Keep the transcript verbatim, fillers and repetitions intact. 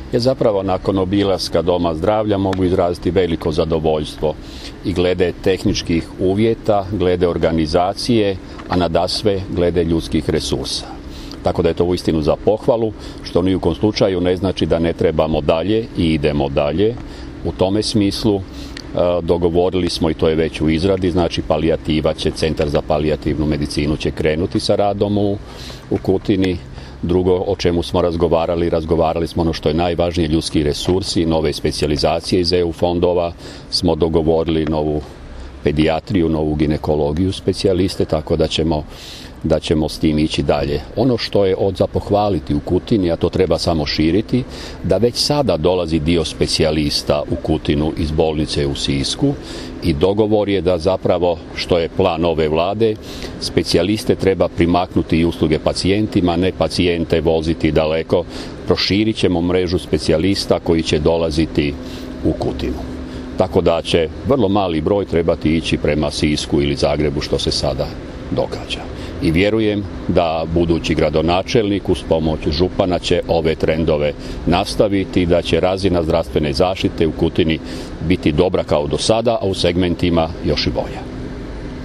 Ja zapravo nakon obilaska Doma zdravlja mogu izraziti veliko zadovoljstvo i glede tehničkih uvjeta, glede organizacije, a nadasve glede ljudskih resursa. Tako da je to uistinu za pohvalu, što ni u kom slučaju ne znači da ne trebamo dalje i idemo dalje. U tome smislu dogovorili smo, i to je već u izradi, znači palijativa će, Centar za palijativnu medicinu će krenuti sa radom u, u Kutini. Drugo, o čemu smo razgovarali, razgovarali smo ono što je najvažnije, ljudski resursi, nove specijalizacije iz E U fondova, smo dogovorili novu pedijatriju, novu ginekologiju specijaliste, tako da ćemo, da ćemo s tim ići dalje. Ono što je od za pohvaliti u Kutini, a to treba samo širiti, da već sada dolazi dio specijalista u Kutinu iz bolnice u Sisku i dogovor je da zapravo, što je plan ove vlade, specijaliste treba primaknuti i usluge pacijentima, ne pacijente voziti daleko. Proširit ćemo mrežu specijalista koji će dolaziti u Kutinu. Tako da će vrlo mali broj trebati ići prema Sisku ili Zagrebu, što se sada događa. I vjerujem da budući gradonačelnik uz pomoć župana će ove trendove nastaviti, da će razina zdravstvene zaštite u Kutini biti dobra kao do sada, a u segmentima još i bolja.